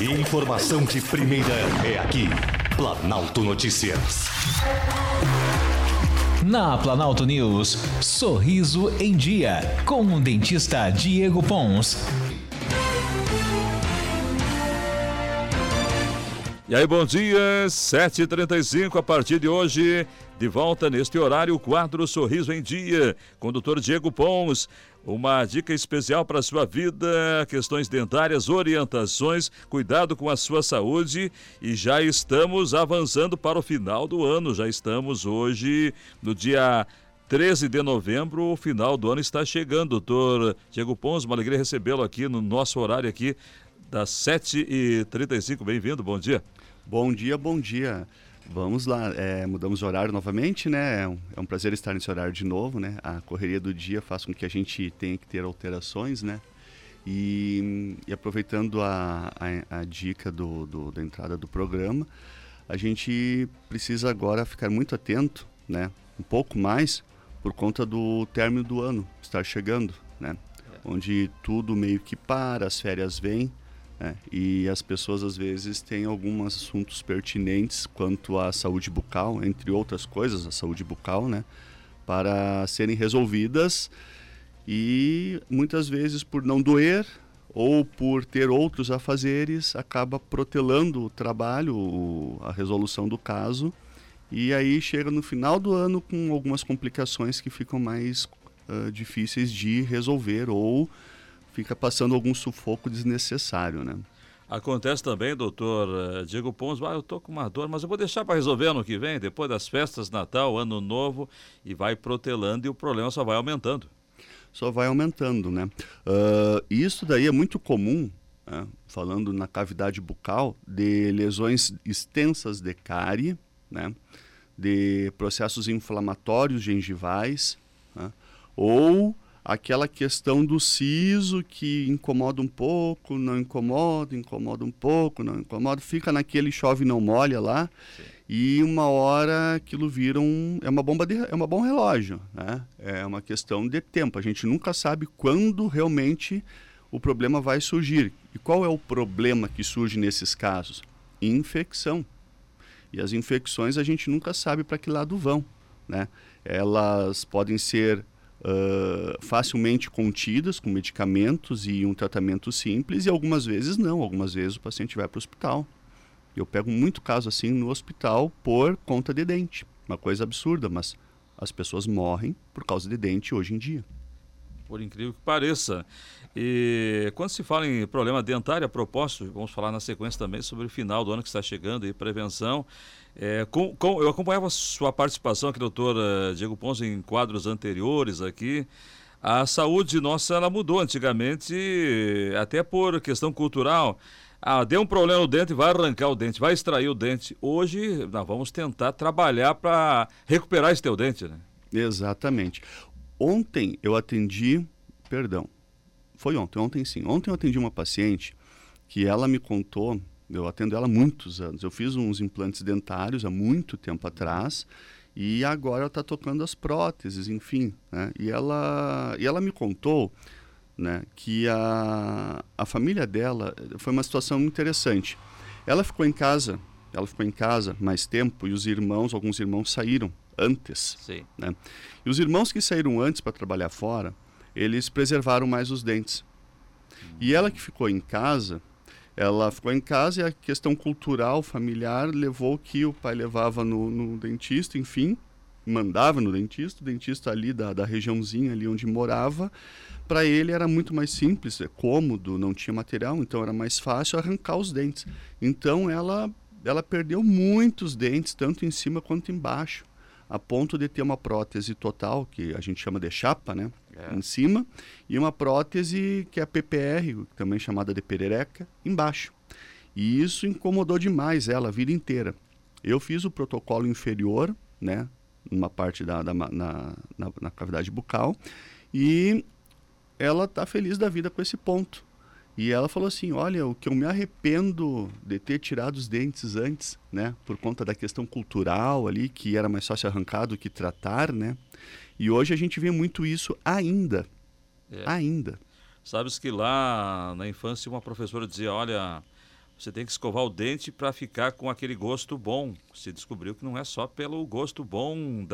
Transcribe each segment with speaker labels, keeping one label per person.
Speaker 1: Informação de primeira é aqui. Planalto Notícias.
Speaker 2: Na Planalto News, Sorriso em Dia, com o dentista Diego Pons.
Speaker 3: E aí, bom dia, 7h35, a partir de hoje, de volta neste horário, o quadro Sorriso em Dia, com o Dr. Diego Pons. Uma dica especial para a sua vida, questões dentárias, orientações, cuidado com a sua saúde. E já estamos avançando para o final do ano, já estamos hoje no dia 13 de novembro, o final do ano está chegando. Doutor Diego Pons, uma alegria recebê-lo aqui no nosso horário aqui das 7h35, bem-vindo, bom dia.
Speaker 4: Bom dia, bom dia. Vamos lá, mudamos de horário novamente, né? É um prazer estar nesse horário de novo, né? A correria do dia faz com que a gente tenha que ter alterações, né? E aproveitando a dica da entrada do programa, a gente precisa agora ficar muito atento, né? Um pouco mais, por conta do término do ano estar chegando, né? Onde tudo meio que para, as férias vêm. E as pessoas às vezes têm alguns assuntos pertinentes quanto à saúde bucal, entre outras coisas, a saúde bucal, né, para serem resolvidas, e muitas vezes por não doer ou por ter outros afazeres acaba protelando o trabalho, a resolução do caso, e aí chega no final do ano com algumas complicações que ficam mais difíceis de resolver, ou fica passando algum sufoco desnecessário, né?
Speaker 3: Acontece também, doutor Diego Pons, eu tô com uma dor, mas eu vou deixar para resolver ano que vem, depois das festas, Natal, Ano Novo, e vai protelando e o problema só vai aumentando.
Speaker 4: Só vai aumentando, né? Isso daí é muito comum, né? Falando na cavidade bucal, de lesões extensas de cárie, né? De processos inflamatórios gengivais, né? Ou aquela questão do siso que incomoda um pouco, não incomoda, incomoda um pouco, não incomoda, fica naquele chove não molha lá. Sim. E uma hora aquilo vira é um bom relógio, né? É uma questão de tempo, a gente nunca sabe quando realmente o problema vai surgir. E qual é o problema que surge nesses casos? Infecção. E as infecções a gente nunca sabe para que lado vão, né? Elas podem ser facilmente contidas com medicamentos e um tratamento simples, e algumas vezes não, algumas vezes o paciente vai para o hospital. Eu pego muito caso assim no hospital por conta de dente, uma coisa absurda, mas as pessoas morrem por causa de dente hoje em dia.
Speaker 3: Por incrível que pareça. E quando se fala em problema dentário, a propósito, vamos falar na sequência também sobre o final do ano que está chegando e prevenção. Eu acompanhava a sua participação aqui, doutor Diego Pons, em quadros anteriores aqui. A saúde nossa, ela mudou antigamente, até por questão cultural. Deu um problema no dente, vai arrancar o dente, vai extrair o dente. Hoje, nós vamos tentar trabalhar para recuperar esse teu dente, né?
Speaker 4: Exatamente. Ontem eu atendi, ontem sim. Ontem eu atendi uma paciente que ela me contou, eu atendo ela há muitos anos. Eu fiz uns implantes dentários há muito tempo atrás e agora ela está tocando as próteses, enfim, né? E ela me contou, né, que a família dela foi uma situação interessante. Ela ficou em casa mais tempo e alguns irmãos saíram antes. Sim. Né? E os irmãos que saíram antes para trabalhar fora, eles preservaram mais os dentes. E ela que ficou em casa, e a questão cultural, familiar, levou que o pai levava no dentista, enfim, mandava no dentista, o dentista ali da regiãozinha ali onde morava. Para ele era muito mais simples, cômodo, não tinha material, então era mais fácil arrancar os dentes. Então ela perdeu muitos dentes, tanto em cima quanto embaixo, a ponto de ter uma prótese total, que a gente chama de chapa, né? Em cima, e uma prótese que é a PPR, também chamada de perereca, embaixo. E isso incomodou demais ela a vida inteira. Eu fiz o protocolo inferior, né? Numa parte na cavidade bucal, e ela está feliz da vida com esse ponto. E ela falou assim, olha, o que eu me arrependo de ter tirado os dentes antes, né, por conta da questão cultural ali, que era mais fácil arrancar do que tratar, né, e hoje a gente vê muito isso ainda. Ainda.
Speaker 3: Sabes que lá na infância uma professora dizia, olha, você tem que escovar o dente para ficar com aquele gosto bom. Se descobriu que não é só pelo gosto bom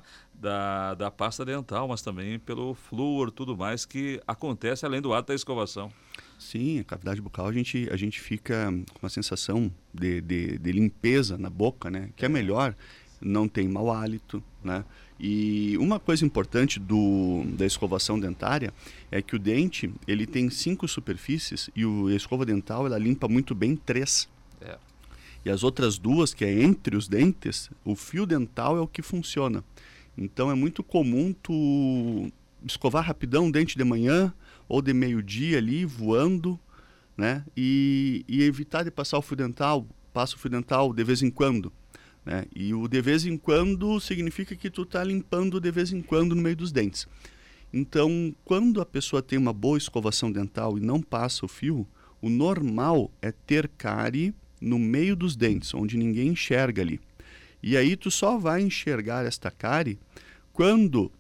Speaker 3: da pasta dental, mas também pelo flúor, tudo mais que acontece além do ato da escovação.
Speaker 4: Sim, a cavidade bucal a gente fica com uma sensação de limpeza na boca, né? Que é melhor, não tem mau hálito, né? E uma coisa importante da escovação dentária é que o dente ele tem 5 superfícies e a escova dental ela limpa muito bem 3. E as outras 2, que é entre os dentes, o fio dental é o que funciona. Então é muito comum tu escovar rapidão o dente de manhã ou de meio-dia ali, voando, né? E evitar de passar o fio dental, passa o fio dental de vez em quando. Né? E o de vez em quando significa que tu está limpando de vez em quando no meio dos dentes. Então, quando a pessoa tem uma boa escovação dental e não passa o fio, o normal é ter cárie no meio dos dentes, onde ninguém enxerga ali. E aí tu só vai enxergar esta cárie quando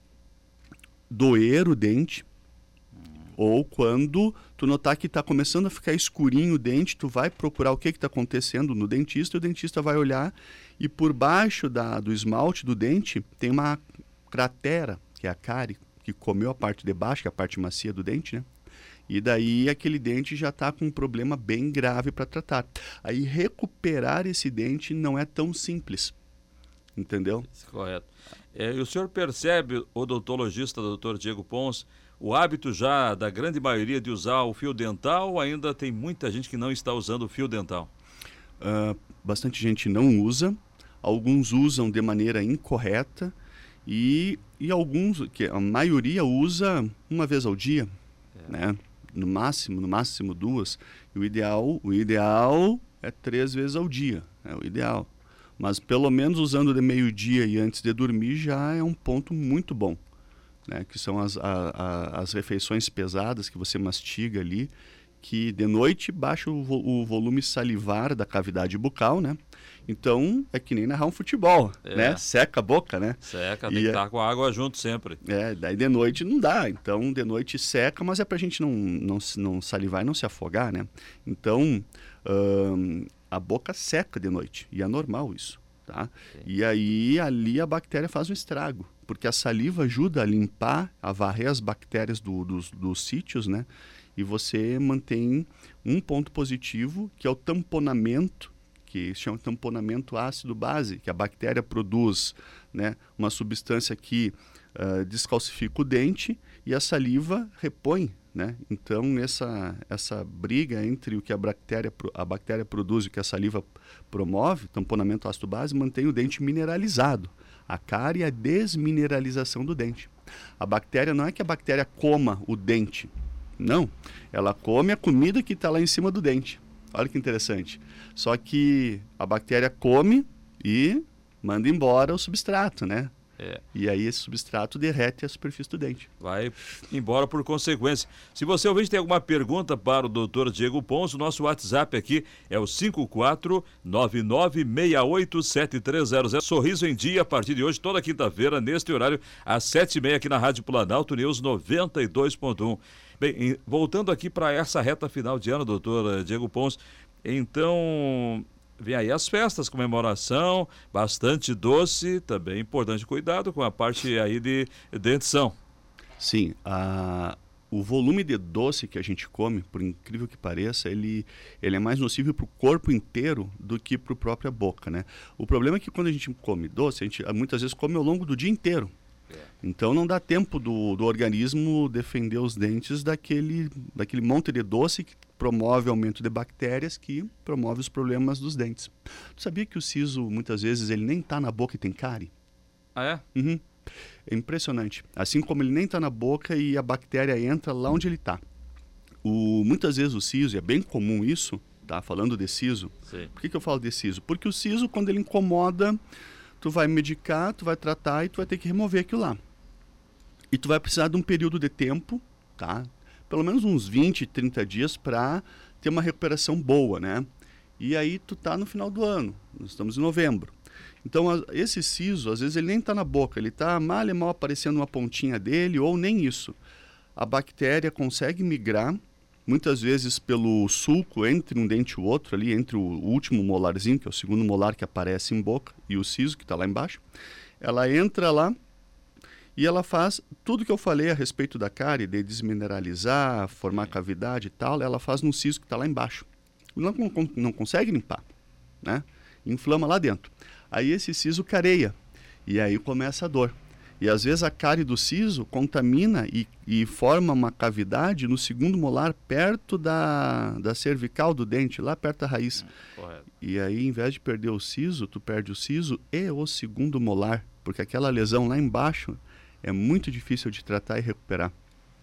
Speaker 4: doer o dente, ou quando tu notar que está começando a ficar escurinho o dente, tu vai procurar o que está acontecendo no dentista, e o dentista vai olhar e por baixo do esmalte do dente tem uma cratera, que é a cárie, que comeu a parte de baixo, que é a parte macia do dente, né? E daí aquele dente já está com um problema bem grave para tratar. Aí recuperar esse dente não é tão simples, entendeu?
Speaker 3: Correto. E o senhor percebe, odontologista, doutor Diego Pons, o hábito já da grande maioria de usar o fio dental, ou ainda tem muita gente que não está usando o fio dental?
Speaker 4: Bastante gente não usa, alguns usam de maneira incorreta e alguns, que a maioria usa uma vez ao dia, né? No máximo 2. E o ideal é 3 vezes ao dia, é o ideal. Mas pelo menos usando de meio-dia e antes de dormir já é um ponto muito bom. Né, que são as refeições pesadas que você mastiga ali, que de noite baixa o volume salivar da cavidade bucal, né? Então é que nem narrar um futebol, né? Seca a boca, né?
Speaker 3: Seca, tem que estar com a água junto sempre.
Speaker 4: Daí de noite não dá, então de noite seca, mas é pra gente não salivar e não se afogar, né? Então a boca seca de noite, e é normal isso, tá? E aí ali a bactéria faz um estrago, porque a saliva ajuda a limpar, a varrer as bactérias dos sítios, né? E você mantém um ponto positivo, que é o tamponamento, que se chama tamponamento ácido-base, que a bactéria produz, né, uma substância que descalcifica o dente e a saliva repõe, né? Então, essa briga entre o que a bactéria produz e o que a saliva promove, tamponamento ácido-base, mantém o dente mineralizado. A cárie é a desmineralização do dente. A bactéria não é que a bactéria coma o dente. Não. Ela come a comida que está lá em cima do dente. Olha que interessante. Só que a bactéria come e manda embora o substrato, né? E aí esse substrato derrete a superfície do dente. Vai
Speaker 3: embora por consequência. Se você ouvinte tem alguma pergunta para o Dr. Diego Pons, o nosso WhatsApp aqui é o 5499687300. Sorriso em Dia, a partir de hoje, toda quinta-feira, neste horário, às 7h30 aqui na Rádio Planalto News 92.1. Bem, voltando aqui para essa reta final de ano, doutor Diego Pons, então vem aí as festas, comemoração, bastante doce, também importante cuidado com a parte aí de dentição.
Speaker 4: Sim, o volume de doce que a gente come, por incrível que pareça, ele é mais nocivo para o corpo inteiro do que para a própria boca, né? O problema é que quando a gente come doce, a gente muitas vezes come ao longo do dia inteiro. Então não dá tempo do organismo defender os dentes daquele monte de doce que promove o aumento de bactérias, que promove os problemas dos dentes. Tu sabia que o siso, muitas vezes, ele nem está na boca e tem cárie?
Speaker 3: Ah, é?
Speaker 4: Uhum. É impressionante. Assim como ele nem está na boca e a bactéria entra lá onde ele está. Muitas vezes o siso, é bem comum isso, tá? Falando de siso.
Speaker 3: Sim.
Speaker 4: Por que eu falo de siso? Porque o siso, quando ele incomoda, tu vai medicar, tu vai tratar e tu vai ter que remover aquilo lá. E tu vai precisar de um período de tempo, tá? Pelo menos uns 20, 30 dias para ter uma recuperação boa, né? E aí tu tá no final do ano, nós estamos em novembro. Então esse siso, às vezes ele nem tá na boca, ele tá mal e mal aparecendo uma pontinha dele ou nem isso. A bactéria consegue migrar, muitas vezes pelo sulco entre um dente e o outro ali, entre o último molarzinho, que é o segundo molar que aparece em boca, e o siso que está lá embaixo. Ela entra lá e ela faz tudo que eu falei a respeito da cárie, de desmineralizar, formar cavidade e tal, ela faz no siso que está lá embaixo. Não consegue limpar, né? Inflama lá dentro. Aí esse siso careia e aí começa a dor. E às vezes a cárie do siso contamina e forma uma cavidade no segundo molar, perto da cervical do dente, lá perto da raiz.
Speaker 3: Correto.
Speaker 4: E aí, em vez de perder o siso, tu perde o siso e o segundo molar, porque aquela lesão lá embaixo é muito difícil de tratar e recuperar.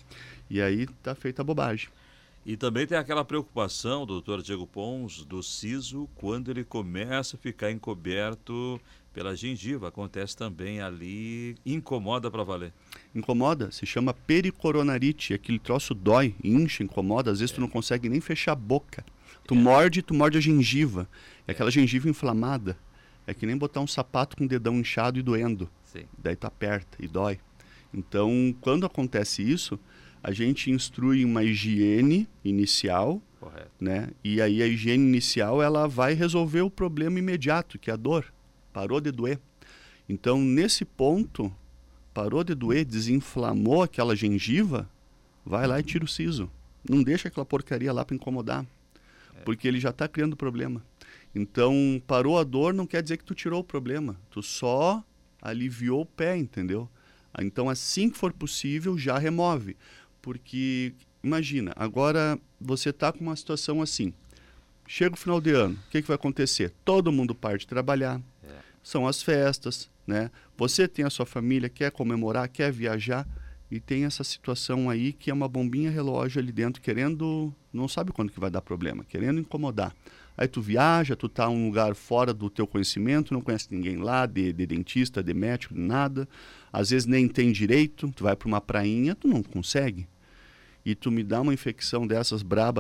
Speaker 4: E aí tá feita a bobagem.
Speaker 3: E também tem aquela preocupação, doutor Diego Pons, do siso quando ele começa a ficar encoberto pela gengiva. Acontece também ali, incomoda para valer. Incomoda,
Speaker 4: se chama pericoronarite, aquele troço dói, incha, incomoda, às vezes tu não consegue nem fechar a boca. Tu morde a gengiva, é aquela gengiva inflamada. É que nem botar um sapato com o dedão inchado e doendo.
Speaker 3: Sim.
Speaker 4: Daí tu aperta e dói. Então, quando acontece isso, a gente instrui uma higiene inicial,
Speaker 3: correto,
Speaker 4: né? E aí a higiene inicial ela vai resolver o problema imediato, que é a dor. Parou de doer. Então, nesse ponto, parou de doer, desinflamou aquela gengiva, vai lá e tira o siso. Não deixa aquela porcaria lá para incomodar, porque ele já está criando problema. Então, parou a dor não quer dizer que tu tirou o problema, tu só aliviou o pé, entendeu? Então, assim que for possível, já remove. Porque, imagina, agora você está com uma situação assim. Chega o final de ano, o que vai acontecer? Todo mundo para de trabalhar, são as festas, né? Você tem a sua família, quer comemorar, quer viajar, e tem essa situação aí que é uma bombinha relógio ali dentro, querendo, não sabe quando que vai dar problema, querendo incomodar. Aí tu viaja, tu tá em um lugar fora do teu conhecimento, não conhece ninguém lá, de dentista, de médico, de nada. Às vezes nem tem direito, tu vai para uma prainha, tu não consegue. E tu me dá uma infecção dessas braba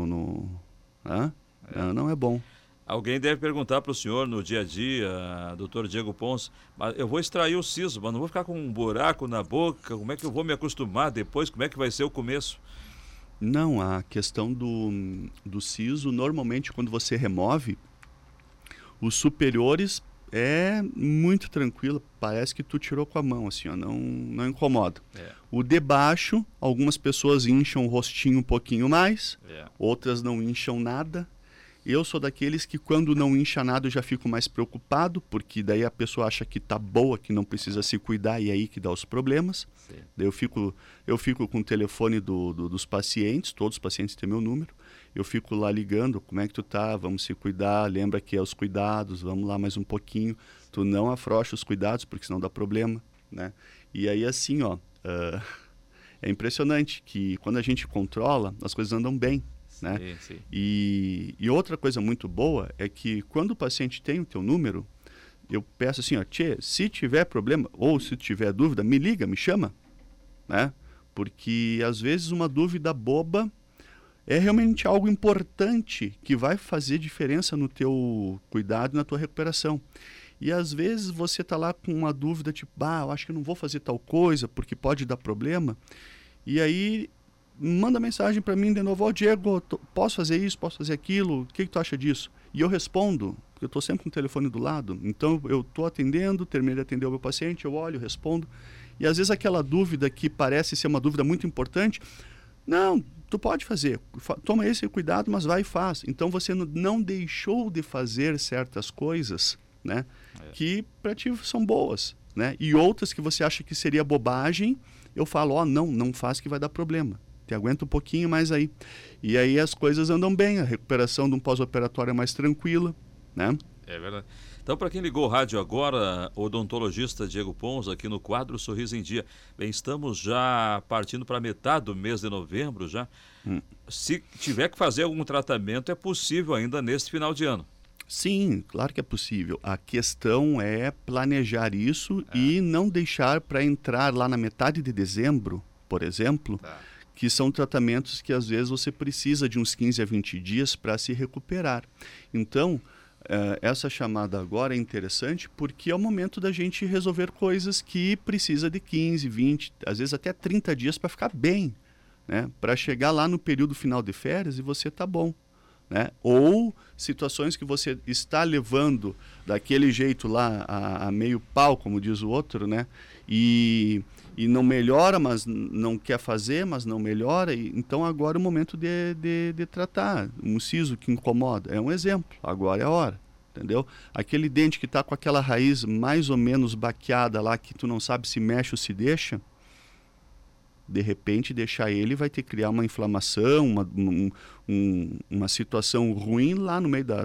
Speaker 4: não é bom.
Speaker 3: Alguém deve perguntar para o senhor no dia a dia, doutor Diego Pons, mas eu vou extrair o siso, mas não vou ficar com um buraco na boca, como é que eu vou me acostumar depois, como é que vai ser o começo?
Speaker 4: Não, a questão do siso, normalmente quando você remove, os superiores é muito tranquilo, parece que tu tirou com a mão, assim, ó, não incomoda. O de baixo, algumas pessoas incham o rostinho um pouquinho mais, outras não incham nada. Eu sou daqueles que quando não incha nada eu já fico mais preocupado, porque daí a pessoa acha que tá boa, que não precisa se cuidar e é aí que dá os problemas. Sim. Daí eu fico com o telefone dos pacientes, todos os pacientes têm meu número, eu fico lá ligando, como é que tu tá, vamos se cuidar, lembra que é os cuidados, vamos lá mais um pouquinho, tu não afrouxa os cuidados porque senão dá problema, né? E aí assim, ó, é impressionante que quando a gente controla, as coisas andam bem. Né?
Speaker 3: Sim.
Speaker 4: E outra coisa muito boa é que quando o paciente tem o teu número, eu peço assim, ó, tchê, se tiver problema ou se tiver dúvida, me liga, me chama, né? Porque às vezes uma dúvida boba é realmente algo importante que vai fazer diferença no teu cuidado e na tua recuperação. E às vezes você está lá com uma dúvida tipo, eu acho que eu não vou fazer tal coisa porque pode dar problema. E aí manda mensagem para mim de novo, Diego, posso fazer isso, posso fazer aquilo, o que tu acha disso? E eu respondo, porque eu estou sempre com o telefone do lado, então eu estou atendendo, terminei de atender o meu paciente, eu olho, respondo, e às vezes aquela dúvida que parece ser uma dúvida muito importante, não, tu pode fazer, toma esse cuidado, mas vai e faz. Então você não deixou de fazer certas coisas, né, que para ti são boas, né, e outras que você acha que seria bobagem, eu falo, não faz que vai dar problema. Te aguenta um pouquinho mais aí. E aí as coisas andam bem, a recuperação de um pós-operatório é mais tranquila, né?
Speaker 3: É verdade. Então, para quem ligou o rádio agora, o odontologista Diego Pons, aqui no quadro Sorriso em Dia. Bem, estamos já partindo para metade do mês de novembro já. Se tiver que fazer algum tratamento, é possível ainda neste final de ano.
Speaker 4: Sim, claro que é possível. A questão é planejar isso e não deixar para entrar lá na metade de dezembro, por exemplo, que são tratamentos que às vezes você precisa de uns 15 a 20 dias para se recuperar. Então, essa chamada agora é interessante porque é o momento da gente resolver coisas que precisa de 15, 20, às vezes até 30 dias para ficar bem, né? Para chegar lá no período final de férias e você tá bom, né? Ou situações que você está levando daquele jeito lá a meio pau, como diz o outro, né? E não melhora, mas não quer fazer, mas não melhora. Então agora é o momento de tratar. Um siso que incomoda é um exemplo, agora é a hora, entendeu? Aquele dente que está com aquela raiz mais ou menos baqueada lá, que tu não sabe se mexe ou se deixa, de repente deixar ele vai ter que criar uma inflamação, uma situação ruim lá no meio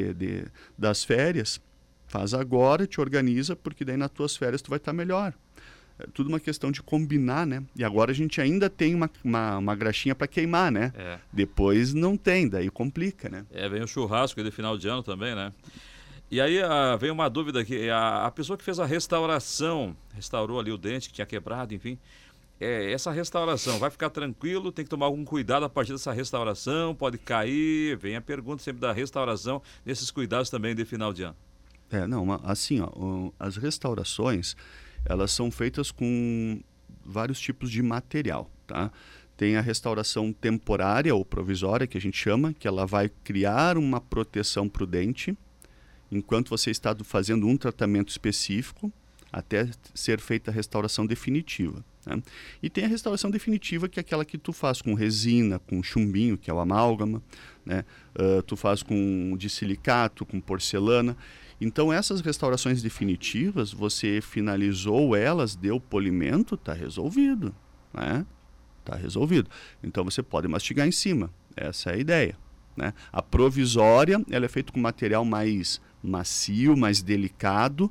Speaker 4: das férias. Faz agora, te organiza, porque daí nas tuas férias tu vai estar melhor. É tudo uma questão de combinar, né? E agora a gente ainda tem uma graxinha para queimar, né? Depois não tem, daí complica, né?
Speaker 3: Vem o churrasco de final de ano também, né? E aí vem uma dúvida aqui, a pessoa que fez a restauração, restaurou ali o dente que tinha quebrado, enfim, essa restauração vai ficar tranquilo, tem que tomar algum cuidado a partir dessa restauração, pode cair, vem a pergunta sempre da restauração, nesses cuidados também de final de ano.
Speaker 4: Assim, ó, as restaurações, elas são feitas com vários tipos de material, tá? Tem a restauração temporária ou provisória, que a gente chama, que ela vai criar uma proteção para o dente, enquanto você está fazendo um tratamento específico, até ser feita a restauração definitiva, né? E tem a restauração definitiva, que é aquela que tu faz com resina, com chumbinho, que é o amálgama, né? Tu faz com de silicato, com porcelana. Então essas restaurações definitivas, você finalizou elas, deu polimento, está resolvido, né? Está resolvido. Então você pode mastigar em cima, essa é a ideia, né? A provisória, ela é feita com material mais macio, mais delicado,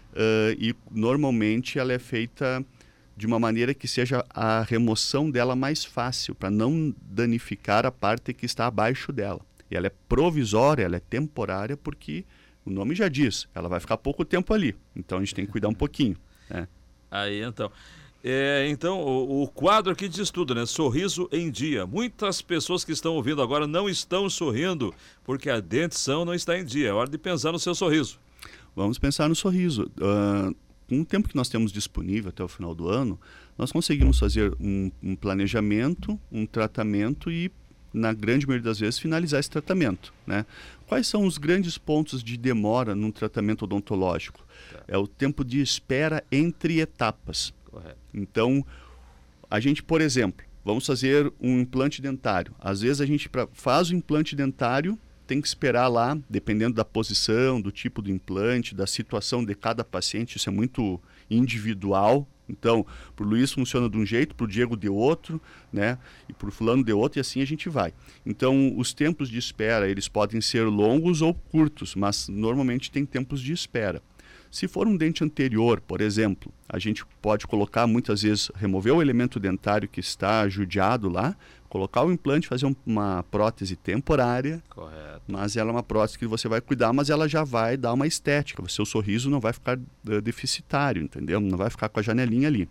Speaker 4: e normalmente ela é feita de uma maneira que seja a remoção dela mais fácil, para não danificar a parte que está abaixo dela. E ela é provisória, ela é temporária, porque o nome já diz, ela vai ficar pouco tempo ali. Então a gente tem que cuidar um pouquinho, né?
Speaker 3: Aí então. Então, o quadro aqui diz tudo, né? Sorriso em dia. Muitas pessoas que estão ouvindo agora não estão sorrindo porque a dentição não está em dia. É hora de pensar no seu sorriso.
Speaker 4: Vamos pensar no sorriso. Com o tempo que nós temos disponível até o final do ano, nós conseguimos fazer um planejamento, um tratamento e, na grande maioria das vezes, finalizar esse tratamento, né? Quais são os grandes pontos de demora num tratamento odontológico? É o tempo de espera entre etapas.
Speaker 3: Correto.
Speaker 4: Então, a gente, por exemplo, vamos fazer um implante dentário. Às vezes a gente faz o implante dentário, tem que esperar lá, dependendo da posição, do tipo do implante, da situação de cada paciente, isso é muito individual. Então, para o Luiz funciona de um jeito, para o Diego de outro, né? E para o fulano de outro, e assim a gente vai. Então, os tempos de espera, eles podem ser longos ou curtos, mas normalmente tem tempos de espera. Se for um dente anterior, por exemplo, a gente pode colocar, muitas vezes, remover o elemento dentário que está judiado lá, colocar o implante, fazer uma prótese temporária.
Speaker 3: Correto.
Speaker 4: Mas ela é uma prótese que você vai cuidar, mas ela já vai dar uma estética. O seu sorriso não vai ficar deficitário, entendeu? Não vai ficar com a janelinha ali.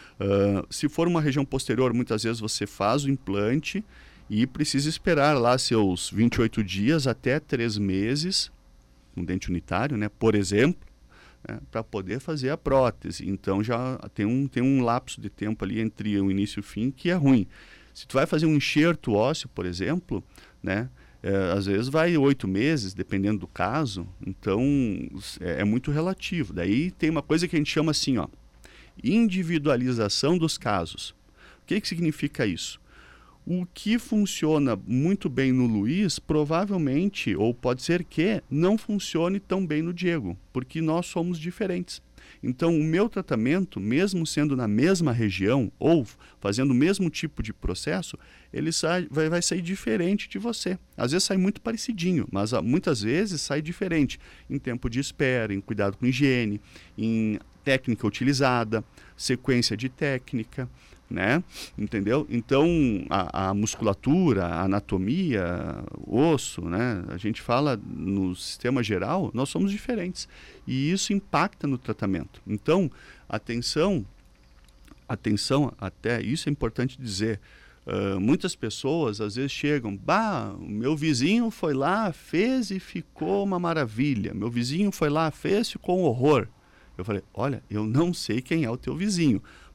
Speaker 4: Se for uma região posterior, muitas vezes você faz o implante e precisa esperar lá seus 28 dias até 3 meses, um dente unitário, né? Por exemplo, para poder fazer a prótese. Então já tem um lapso de tempo ali entre o início e o fim que é ruim. Se tu vai fazer um enxerto ósseo, por exemplo, né, às vezes vai 8 meses, dependendo do caso. Então é muito relativo. Daí tem uma coisa que a gente chama assim, ó, individualização dos casos. O que significa isso? O que funciona muito bem no Luiz, provavelmente, ou pode ser que não funcione tão bem no Diego, porque nós somos diferentes. Então, o meu tratamento, mesmo sendo na mesma região ou fazendo o mesmo tipo de processo, ele vai sair diferente de você. Às vezes sai muito parecidinho, mas muitas vezes sai diferente em tempo de espera, em cuidado com higiene, em técnica utilizada, sequência de técnica, né? Entendeu? Então, a musculatura, a anatomia, o osso, né? A gente fala no sistema geral, nós somos diferentes. E isso impacta no tratamento. Então, atenção, até isso é importante dizer. Muitas pessoas às vezes chegam, o meu vizinho foi lá, fez e ficou uma maravilha. Meu vizinho foi lá, fez, ficou um horror. Eu falei, olha, eu não sei quem é o teu vizinho,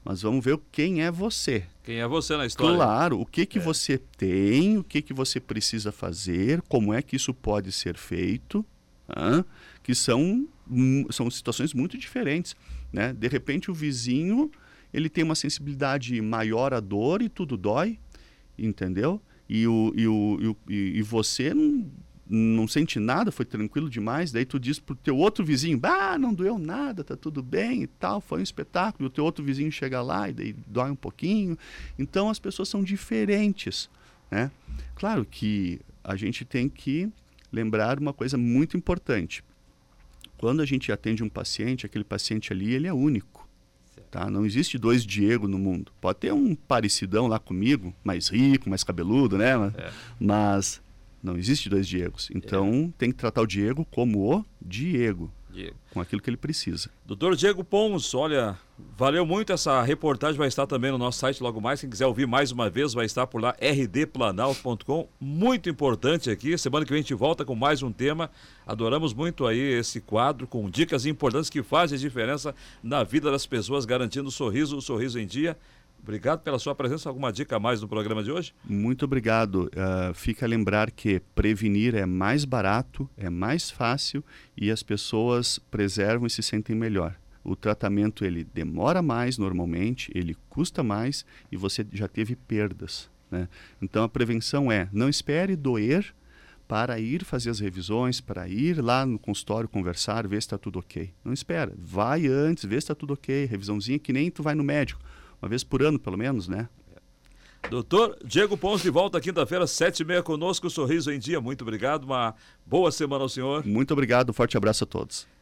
Speaker 4: mas vamos ver quem é você.
Speaker 3: Quem é você na história?
Speaker 4: Claro, o que você tem, o que você precisa fazer, como é que isso pode ser feito, que são situações muito diferentes, né? De repente o vizinho, ele tem uma sensibilidade maior à dor e tudo dói, entendeu? E você não sente nada, foi tranquilo demais, daí tu diz pro teu outro vizinho, não doeu nada, tá tudo bem e tal, foi um espetáculo, e o teu outro vizinho chega lá e daí dói um pouquinho. Então as pessoas são diferentes, né? Claro que a gente tem que lembrar uma coisa muito importante. Quando a gente atende um paciente, aquele paciente ali, ele é único. Tá? Não existe 2 Diego no mundo. Pode ter um parecidão lá comigo, mais rico, mais cabeludo, né? Mas não existe 2 Diegos. Então tem que tratar o Diego como o Diego. Com aquilo que ele precisa.
Speaker 3: Doutor Diego Pons, olha, valeu muito essa reportagem, vai estar também no nosso site logo mais, quem quiser ouvir mais uma vez vai estar por lá, rdplanalto.com, muito importante aqui, semana que vem a gente volta com mais um tema, adoramos muito aí esse quadro com dicas importantes que fazem a diferença na vida das pessoas, garantindo o sorriso em dia. Obrigado pela sua presença. Alguma dica a mais no programa de hoje?
Speaker 4: Muito obrigado. Fica a lembrar que prevenir é mais barato, é mais fácil e as pessoas preservam e se sentem melhor. O tratamento ele demora mais normalmente, ele custa mais e você já teve perdas, né? Então a prevenção não espere doer para ir fazer as revisões, para ir lá no consultório conversar, ver se está tudo ok. Não espera. Vai antes, vê se está tudo ok. Revisãozinha que nem tu vai no médico. Uma vez por ano, pelo menos, né?
Speaker 3: Doutor Diego Pons de volta quinta-feira, 7h30 conosco, Sorriso em Dia. Muito obrigado, uma boa semana ao senhor.
Speaker 4: Muito obrigado, forte abraço a todos.